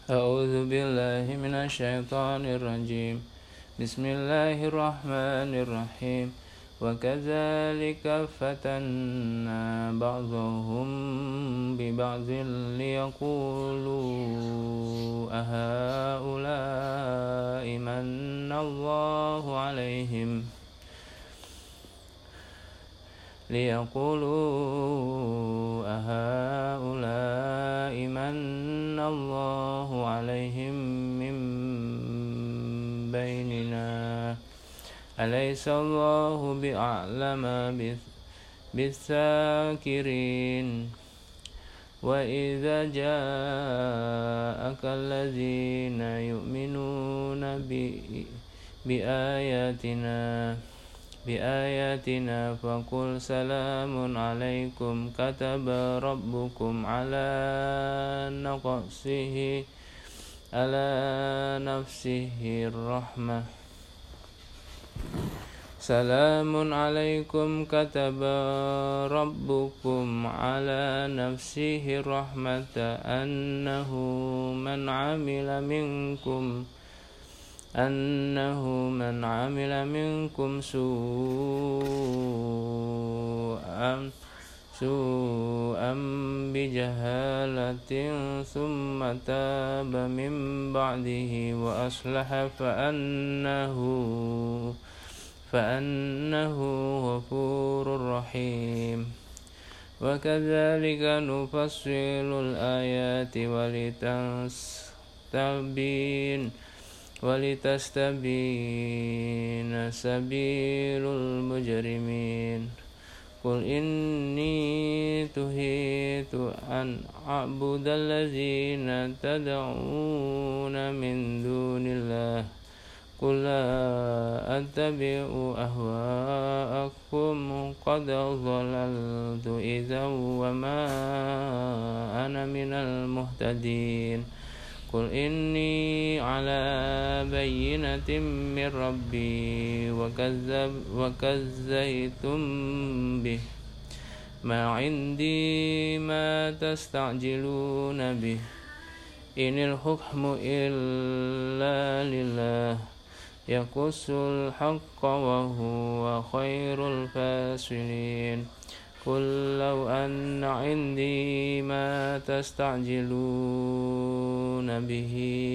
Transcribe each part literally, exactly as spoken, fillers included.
أعوذ بالله من الشيطان الرجيم. بسم الله الرحمن الرحيم. وكذلك فتنا بعضهم ببعض ليقولوا أهؤلاء من الله عليهم ليقولوا أهؤلاء من الله عليهم من بيننا أليس الله بأعلم بالشاكرين. وإذا جاءك الذين يؤمنون بآياتنا بآياتنا فقل سلام عليكم كتب ربكم على نفسه على نفسه الرحمة سلام عليكم كتب ربكم على نفسه الرحمة أنه من عمل منكم أنه من عمل منكم سوءا سوءا بجهالة ثم تاب من بعده وأصلح فأنه فأنه غفور رحيم. وكذلك نفصل الآيات ولتستبين ولتستبين سبيل المجرمين. قل إني نهيت أن أعبد الذين تدعون من دون الله قل لا أتبع أهواءكم قد ضللت إذا وما أنا من المهتدين. قل إني على بينة من ربي وكذب وكذبتم به ما عندي ما تستعجلون به إن الحكم إلا لله يقص الحق وهو خير الفاصلين. قل لو أن عندي ما تستعجلون به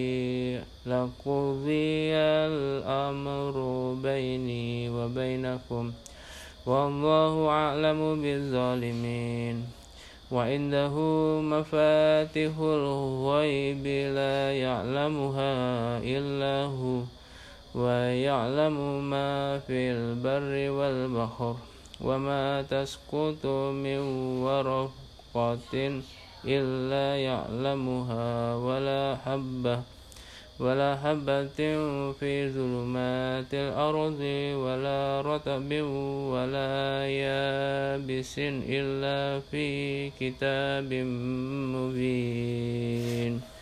لقضي الأمر بيني وبينكم والله أعلم بالظالمين. وعنده مفاتيح الغيب لا يعلمها إلا هو ويعلم ما في البر والبحر وما تسقط من ورقة إلا يعلمها ولا حبة ولا حبة في ظلمات الأرض ولا رطب ولا يابس إلا في كتاب مبين.